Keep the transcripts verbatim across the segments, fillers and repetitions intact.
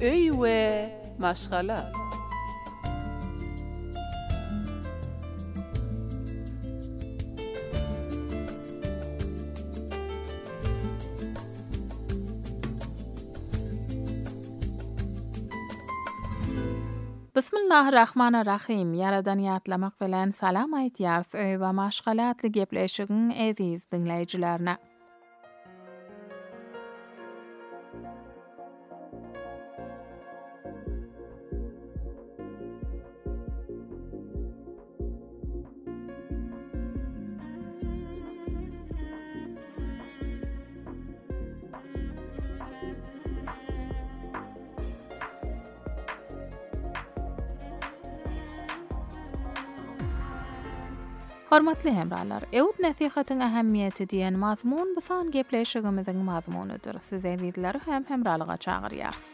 öy we maşgala. Bismillahirrahmanirrahim. Yaradan ýatlamak bilen salam aýtýars öý we maşgalatly gepleşigiň eziz dinleýijilerine. Hormatly hemralar, ewt nasihatyň ähemmiýeti diýen mazmun bu san gepleşigimiziň mazmunydyr. Siz ezizleri hem hemralyga çagyrýarys.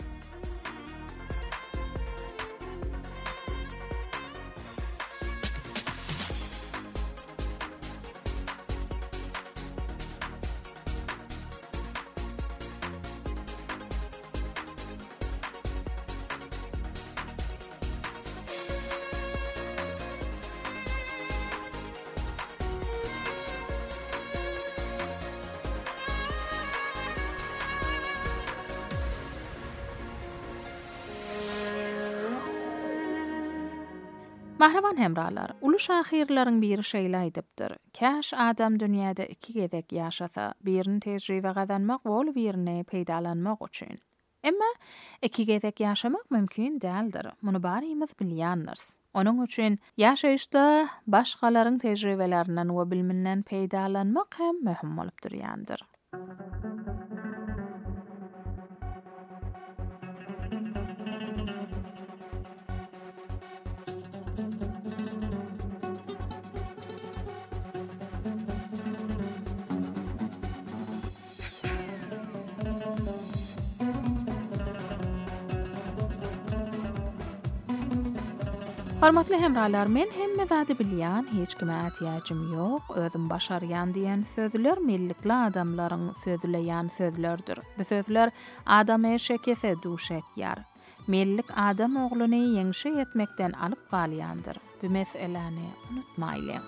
Mahravan hemralar, ulu şahirlaryň biri şeýle aýdypdyr. Käş adam dünýäde iki gezek ýaşasa, birini tejribe gazanmak bol birini peýdalanmak üçin. Emma iki gezek ýaşamak mümkin däldir. Muny barymyz bilýändirs. Onuň üçin ýaşaýyşda başgalaryň tejribelerinden we biliminden peýdalanmak hem möhüm bolup durýandyr. Hormatly hemralar, men hemme zady bilýän, hiç kime ätýäjim ýok, özüm başarýan diýen sözler millikli adamlaryň sözleýän sözlerdir. Bu sözler adamy şekese duş etýär. Millik adam ogluny ýeňşe etmekden alyp galýandyr. Bu meseleni unutmaýly.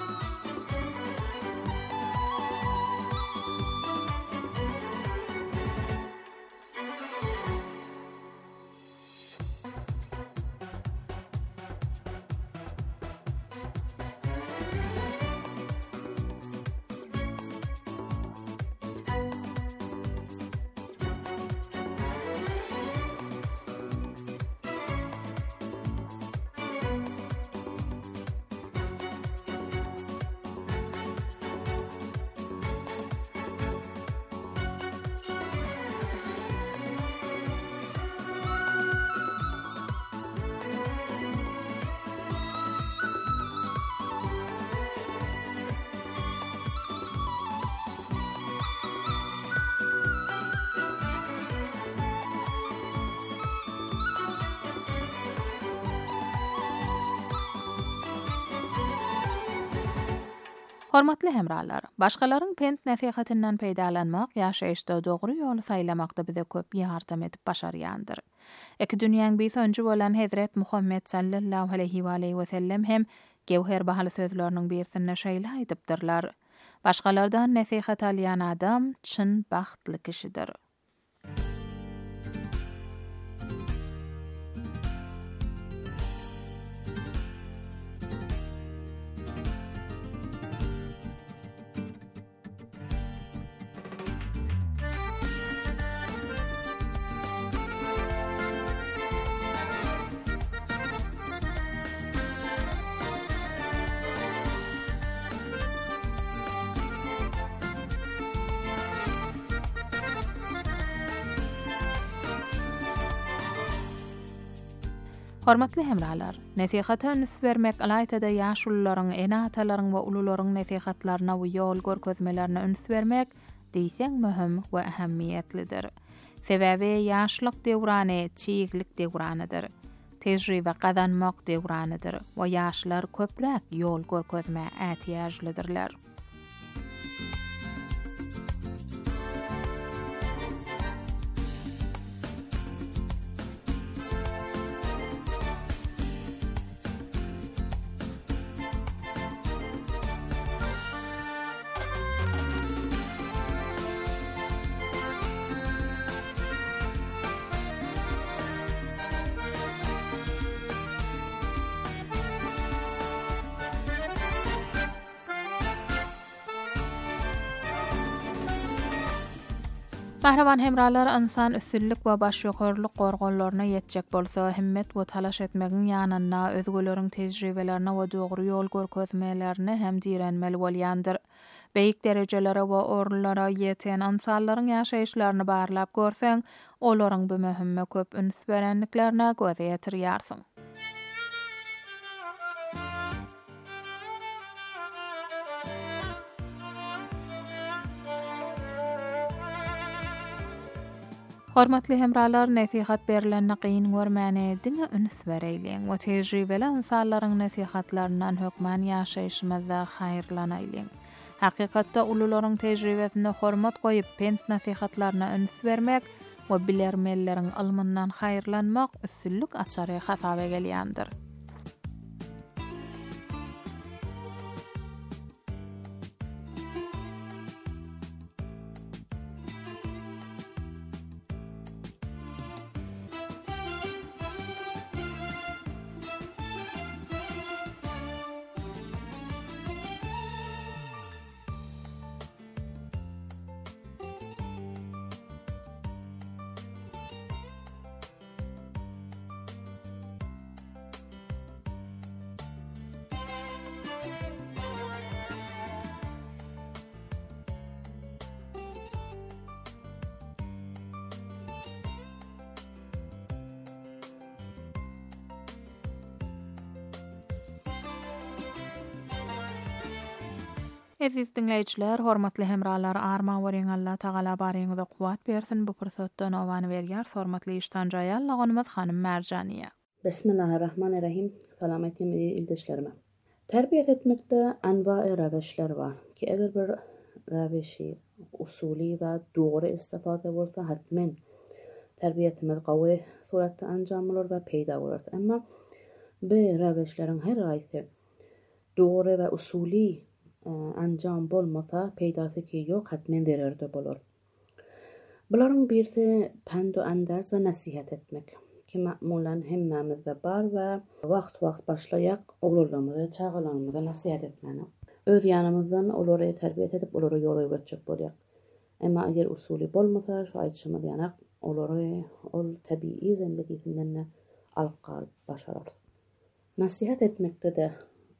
Hormatly hemralar, başgalaryň pent nasihatynden peýdalanmak ýaşaýyşda dogry ýoly saýlamakda bize köp ýardam edip başarýandyr. Eki dünýäň beýsonjy bolan Hazret Muhammed sallallahu aleyhi we aleyhi we sellem hem gewher bahaly sözleriniň birisinde şeýle aýdypdyrlar. Başgalardan nasihat alýan adam çyn bagtly kişidir. Hormatly hemralar, nasihata üns bermek alaytada ýaşullaryň, enatalaryň we ulularyň nasihatlaryna we ýol görkezmelerine üns bermek diýseň möhüm we ähemmiýetlidir. Sebäbi ýaşlyk döwrany çiýiklik döwranydyr. Tejribe gazanmak döwranydyr we ýaşlar köpräk ýol görkezme ätýäjlidirler. Mahraman hemralar insan üstünlük we başýokarlyk gorgonlaryna ýetjek bolsa, himmet we talaş etmegiň ýanyna özgöleriň tejribelerine we dogry ýol görkezmelerine hem direnmeli bolýandyr. Beýik derejelere we orunlara ýeten insanlaryň ýaşaýyşlaryny barlap görseň, olaryň bu möhümme köp üns berenliklerine göz ýetirýärsiň. Hormatly hemralar, nasihat berilenine qyyn görmäne diňe üns bereýleň we tejribeli insanlaryň nasihatlarynyň hökmän ýaşaýyşymyzda haýyrlanaýlyň. Hakykatda ulularyň tejribesine hormat goýup pent nasihatlaryna üns bermek we bilermelleriň ilmyndan haýyrlanmak üstünlük açary hasabe gelýändir. Aziz dinleyijiler, hormatly hemralar, arma weriň Allah Taala baryňyza kuwat bersin. Bu pursatdan owany berýär hormatly iştanjaýal laganymyz hanym Merjaniýa. Bismillahirrahmanirrahim. Salametimi ildeşlerime. Terbiyet etmekde enva-i raveşler var ki eger bir raveşi usuli ve doğru istifade bolsa hatmen terbiyetimiz gawy suratda anjam bolar ve peýda bolar. Emma bu raveşleriň her gaýsy doğru ve usuli anjam bolmasa peýdasy ýok, hatmen dererde bolar. Bularyň birisi pendo andaz we nasihat etmek. Ki ma'mulan hemmemizde bar we wagt wagt başlaýak oglanmady, çağalanmady nasihat etmeni. Öz ýanymyzdan olary terbiyet edip olary ýola götürjek bolýak. Emma eger usuly bolmasa, şu aýtşymy ýanak olary ol tabii zendeginden alyp galyp başarar. Nasihat etmekde de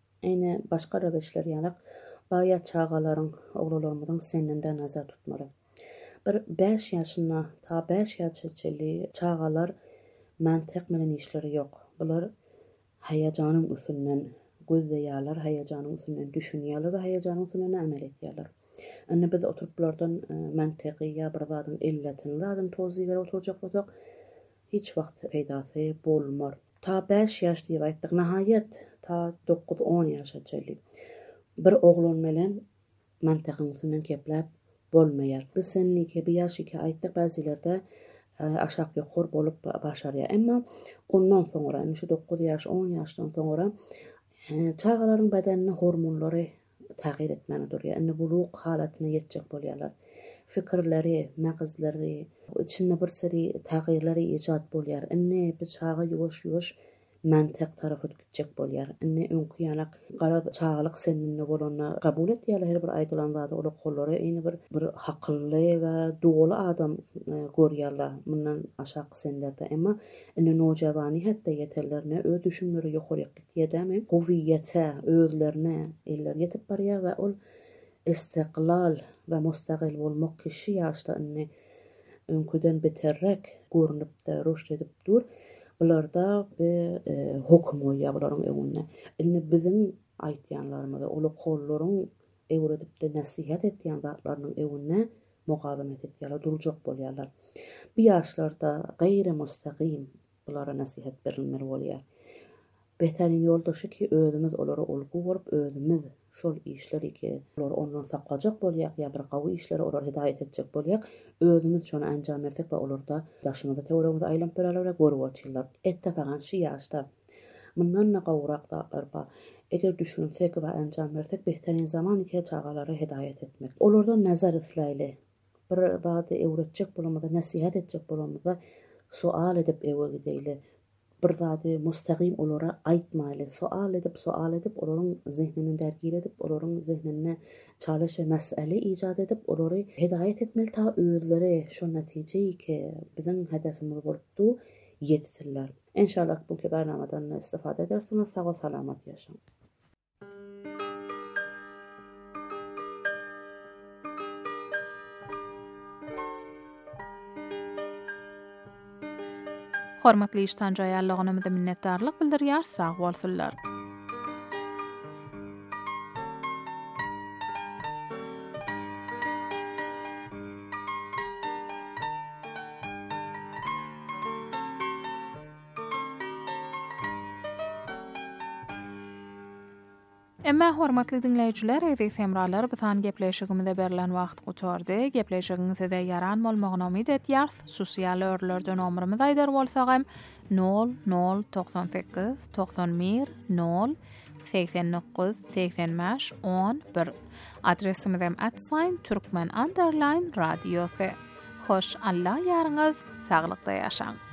ene başga raweşler ýanak baýa çağalaryň, oglanlaryň seninden nazar tutmaly. Bir beş ýaşyna ta beş ýaşaçyly çağalar mantyk bilen işleri ýok. Bular haýajanyň üstünden gözleýärler, haýajanyň üstünden düşünýärler we haýajanyň üstünden amel etýärler. Anna biz oturup bulardan mantyky ýa bir wadyň illetini lazım tozy berip oturjak bolsak, hiç wagt peýdasy bolmar. Ta beş ýaş diýip aýtdyk, nahaýat ta dokuz on ýaşaçyly bir oglan bilen mantykyň üstünden kepläp bolmaýar. Biz senniki bir ýaşyky aýtdyk, bazilerde aşak ýokar bolup başarýar. Emma ondan soňra, şu dokuz ýaş, on ýaşdan soňra çağalaryň bedenini hormonlary tagyr etmeni durýar. Indi buluk halatyna ýetjek bolýarlar. Fikirleri, magazlary, içinde bir seri tagyrlary ijad bolýar. Indi bu çağa ýuwaş-ýuwaş mantyk tarapy gitjek bolýar. Indi öňkü ýanak gara çağalyk seninde bolanyny kabul etýärler, her bir aýdylan wada ola gollary ýene bir bir hakylly we dogry adam görýärler mundan aşak senlerde. Emma indi nojawany hatda ýeterlerine öz düşünleri ýokaryk gitýärmi? Howiýete, özlerine eller ýetip barýar we ol istiqlal we mustaqil bolmak kişi ýaşda indi öňküden beterrek görünipde rüşd edip dur. Bularda bir e, hukm ýa bularyň öňünde. Indi biziň aýtýanlarymyz, ola gollaryň öwredip de nasihat etýän zatlarynyň öňünde mugawemet etýärler, durjak bolýarlar. Bu ýaşlarda gaýry mustaqim bulara nasihat berilmeli bolýar. Behterin ýoldaşy ki özümiz olary olgu borup özümiz şol işleri ki olar ondan saklajak bolýak ýa bir gawy işleri olar hidaýet etjek bolýak, özümiz şonu anjam berdik we olarda daşymyzda töweregimizde aýlanp bererler we görüp oturýarlar. Ettefagan şu ýaşda mundan gawrak zatlar bar. Eger düşünsek we anjam bersek behterin zaman iki çağalary hidaýet etmek. Olardan nazar isläýli. Bir zady öwretjek bolamada, nasihat etjek bolamada sual edip ewe gideýli. bir zady mustaqim olara aýtmaly, sual edip sual edip olaryň zihnini därgir edip olaryň zihnine çalış we mesele ijad edip olary hidaýet etmeli ta özleri şo netijeyi ki biziň hedefimiz bolupdy ýetirler. İnşallah bu barnamadan istifade edersiniz. Sağ ol, salamat yaşaň. Hormatly iştanja ýarlygynymyza minnetdarlyk bildirýär, sag bolsunlar. Emma hormatly dinleýijiler, eýdi semralar bisan gepleşigimizde berilen wagt gutardy. Gepleşigiňizde ýaran bolmagyna umyt edýär. Sosial örlerden ömrümiz aýdar bolsagam nol nol doksan sekiz doksan bir nol seksen dokuz seksen beş on bir. Adresimiz hem at sign türkmen underline radyosu. Hoş Allah ýaryňyz, saglykda ýaşaň.